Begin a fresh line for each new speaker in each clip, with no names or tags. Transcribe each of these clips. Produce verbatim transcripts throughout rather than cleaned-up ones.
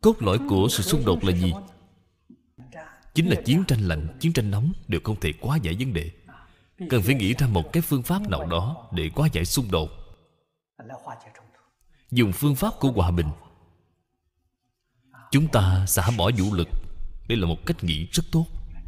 Cốt lõi của sự xung đột là gì? Chính là chiến tranh lạnh, chiến tranh nóng đều không thể hóa giải vấn đề. Cần phải nghĩ ra một cái phương pháp nào đó để hóa giải xung đột. Dùng phương pháp của hòa bình. Chúng ta xả bỏ vũ lực. Đây là một cách nghĩ rất tốt.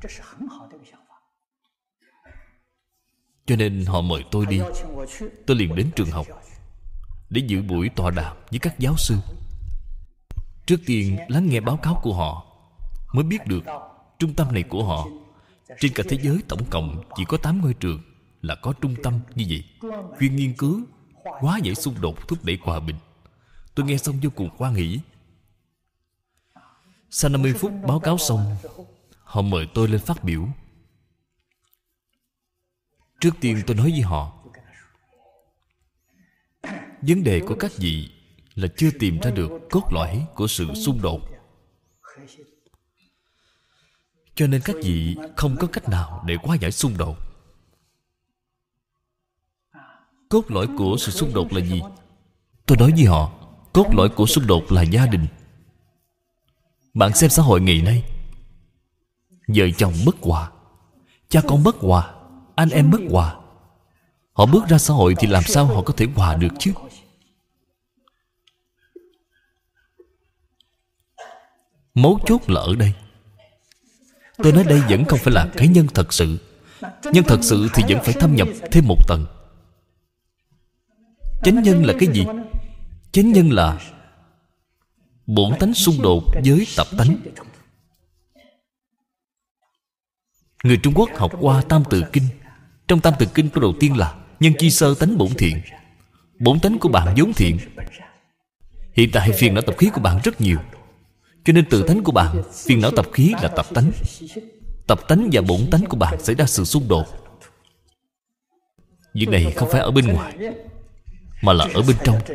Cho nên họ mời tôi đi. Tôi liền đến trường học để dự buổi tọa đàm với các giáo sư. Trước tiên lắng nghe báo cáo của họ, mới biết được trung tâm này của họ. Trên cả thế giới tổng cộng chỉ có tám ngôi trường là có trung tâm như vậy, chuyên nghiên cứu hóa giải xung đột, thúc đẩy hòa bình. Tôi nghe xong vô cùng hoan hỉ. Sau năm mươi phút báo cáo xong, họ mời tôi lên phát biểu. Trước tiên tôi nói với họ, vấn đề của các vị là chưa tìm ra được cốt lõi của sự xung đột, cho nên các vị không có cách nào để hóa giải xung đột. Cốt lõi của sự xung đột là gì? Tôi nói với họ, cốt lõi của xung đột là gia đình. Bạn xem xã hội ngày nay, vợ chồng bất hòa, cha con bất hòa, anh em bất hòa. Họ bước ra xã hội thì làm sao họ có thể hòa được chứ? Mấu chốt là ở đây. Tôi nói đây vẫn không phải là cái nhân thật sự. Nhân thật sự thì vẫn phải thâm nhập thêm một tầng. Chánh nhân là cái gì? Chánh nhân là bổn tánh xung đột với tập tánh. Người Trung Quốc học qua Tam Tự Kinh. Trong Tam Tự Kinh câu đầu tiên là nhân chi sơ tánh bổn thiện. Bổn tánh của bạn vốn thiện. Hiện tại phiền não tập khí của bạn rất nhiều, cho nên tự tánh của bạn, phiền não tập khí là tập tánh. Tập tánh và bổn tánh của bạn xảy ra sự xung đột. Việc này không phải ở bên ngoài, mà là ở bên trong.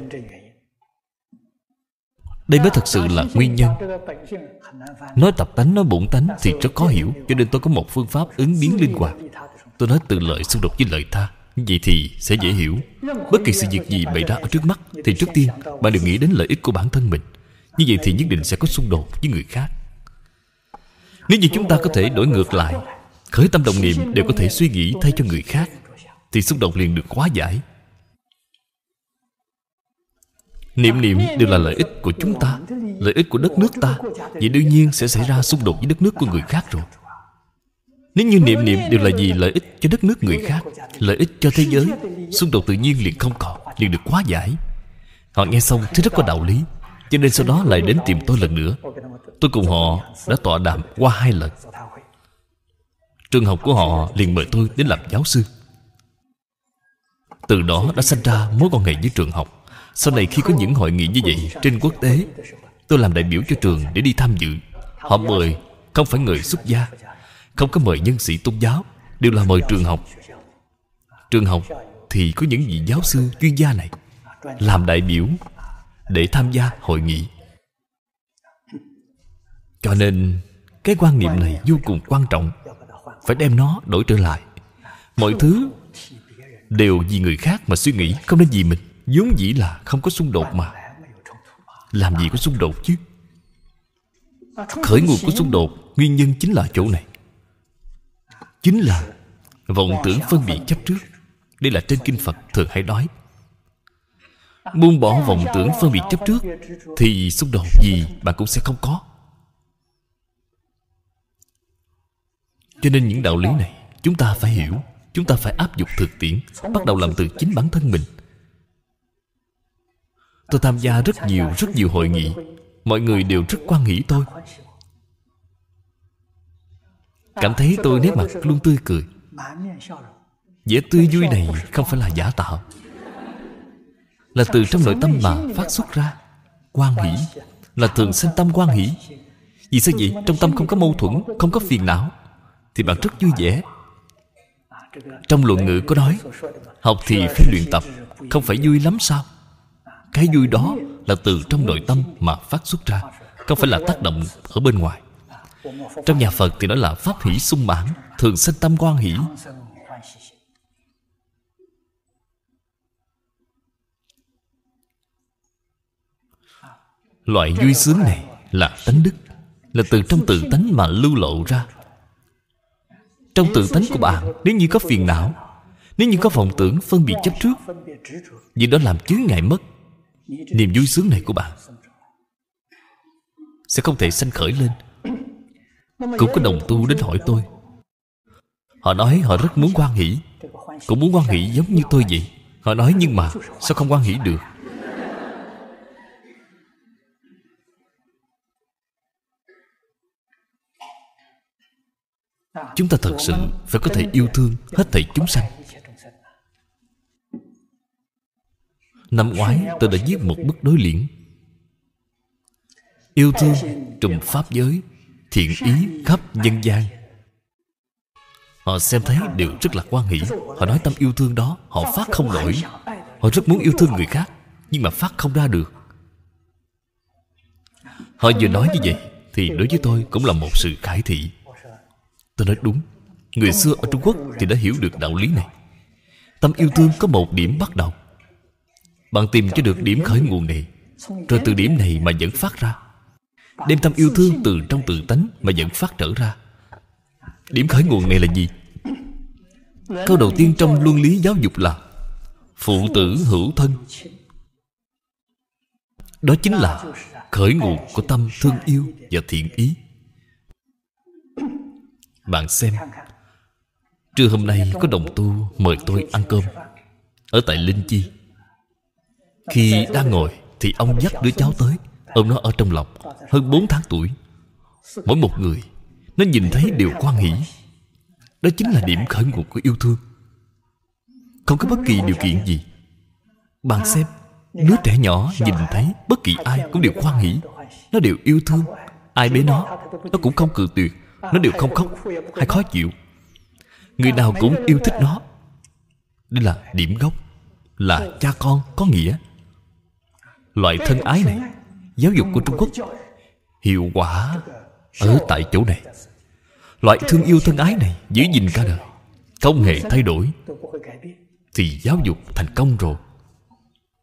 Đây mới thật sự là nguyên nhân. Nói tập tánh, nói bổn tánh thì rất khó hiểu, cho nên tôi có một phương pháp ứng biến linh hoạt. Tôi nói từ lợi xung đột với lợi tha, như vậy thì sẽ dễ hiểu. Bất kỳ sự việc gì bày ra ở trước mắt thì trước tiên bạn đều nghĩ đến lợi ích của bản thân mình. Như vậy thì nhất định sẽ có xung đột với người khác. Nếu như chúng ta có thể đổi ngược lại, khởi tâm động niệm đều có thể suy nghĩ thay cho người khác, thì xung đột liền được hóa giải. Niệm niệm đều là lợi ích của chúng ta, lợi ích của đất nước ta, vậy đương nhiên sẽ xảy ra xung đột với đất nước của người khác rồi. Nếu như niệm niệm đều là gì lợi ích cho đất nước người khác, lợi ích cho thế giới, xung đột tự nhiên liền không còn, liền được hóa giải. Họ nghe xong thấy rất có đạo lý, cho nên sau đó lại đến tìm tôi lần nữa. Tôi cùng họ đã tọa đàm qua hai lần. Trường học của họ liền mời tôi đến làm giáo sư. Từ đó đã sinh ra mối quan hệ với trường học. Sau này khi có những hội nghị như vậy trên quốc tế, tôi làm đại biểu cho trường để đi tham dự. Họ mời không phải người xuất gia, không có mời nhân sĩ tôn giáo, đều là mời trường học. Trường học thì có những vị giáo sư chuyên gia này làm đại biểu để tham gia hội nghị. Cho nên cái quan niệm này vô cùng quan trọng, phải đem nó đổi trở lại. Mọi thứ đều vì người khác mà suy nghĩ, không nên vì mình. Vốn dĩ là không có xung đột mà, làm gì có xung đột chứ? Khởi nguồn của xung đột, nguyên nhân chính là chỗ này, chính là vọng tưởng phân biệt chấp trước. Đây là trên kinh Phật thường hay nói, buông bỏ vọng tưởng phân biệt chấp trước thì xung đột gì bạn cũng sẽ không có. Cho nên những đạo lý này chúng ta phải hiểu, chúng ta phải áp dụng thực tiễn, bắt đầu làm từ chính bản thân mình. Tôi tham gia rất nhiều, rất nhiều hội nghị, mọi người đều rất hoan hỉ tôi, cảm thấy tôi nét mặt luôn tươi cười. Vẻ tươi vui này không phải là giả tạo, là từ trong nội tâm mà phát xuất ra. Hoan hỷ là thường sanh tâm hoan hỷ. Vì sao vậy? Trong tâm không có mâu thuẫn, không có phiền não, thì bạn rất vui vẻ. Trong luận ngữ có nói, học thì phải luyện tập, không phải vui lắm sao? Cái vui đó là từ trong nội tâm mà phát xuất ra, không phải là tác động ở bên ngoài. Trong nhà Phật thì nói là pháp hỷ sung mãn, thường sanh tâm hoan hỷ. Loại vui sướng này là tánh đức, là từ trong tự tánh mà lưu lộ ra. Trong tự tánh của bạn, nếu như có phiền não, nếu như có vọng tưởng phân biệt chấp trước, vì đó làm chướng ngại mất, niềm vui sướng này của bạn sẽ không thể sanh khởi lên. Cũng có đồng tu đến hỏi tôi, họ nói họ rất muốn hoan hỷ, cũng muốn hoan hỷ giống như tôi vậy. Họ nói nhưng mà sao không hoan hỷ được? Chúng ta thật sự phải có thể yêu thương hết thảy chúng sanh. Năm ngoái tôi đã viết một bức đối联: yêu thương trùm pháp giới, thiện ý khắp nhân gian. Họ xem thấy đều rất là hoan hỷ. Họ nói tâm yêu thương đó họ phát không nổi. Họ rất muốn yêu thương người khác, nhưng mà phát không ra được. Họ vừa nói như vậy thì đối với tôi cũng là một sự khải thị. Tôi nói đúng. Người xưa ở Trung Quốc thì đã hiểu được đạo lý này. Tâm yêu thương có một điểm bắt đầu. Bạn tìm cho được điểm khởi nguồn này, rồi từ điểm này mà dẫn phát ra. Đem tâm yêu thương từ trong tự tánh mà dẫn phát trở ra. Điểm khởi nguồn này là gì? Câu đầu tiên trong luân lý giáo dục là phụ tử hữu thân. Đó chính là khởi nguồn của tâm thương yêu và thiện ý. Bạn xem, trưa hôm nay có đồng tu mời tôi ăn cơm ở tại Linh Chi. Khi đang ngồi thì ông dắt đứa cháu tới, ôm nó ở trong lòng, hơn bốn tháng tuổi. Mỗi một người nó nhìn thấy đều hoan hỷ. Đó chính là điểm khởi nguồn của yêu thương. Không có bất kỳ điều kiện gì. Bạn xem, đứa trẻ nhỏ nhìn thấy bất kỳ ai cũng đều hoan hỷ. Nó đều yêu thương. Ai bế nó, nó cũng không cự tuyệt. Nó đều không khóc hay khó chịu. Người nào cũng yêu thích nó. Đây là điểm gốc, là cha con có nghĩa. Loại thân ái này, giáo dục của Trung Quốc hiệu quả ở tại chỗ này. Loại thương yêu thân ái này giữ gìn cả đời, không hề thay đổi, thì giáo dục thành công rồi.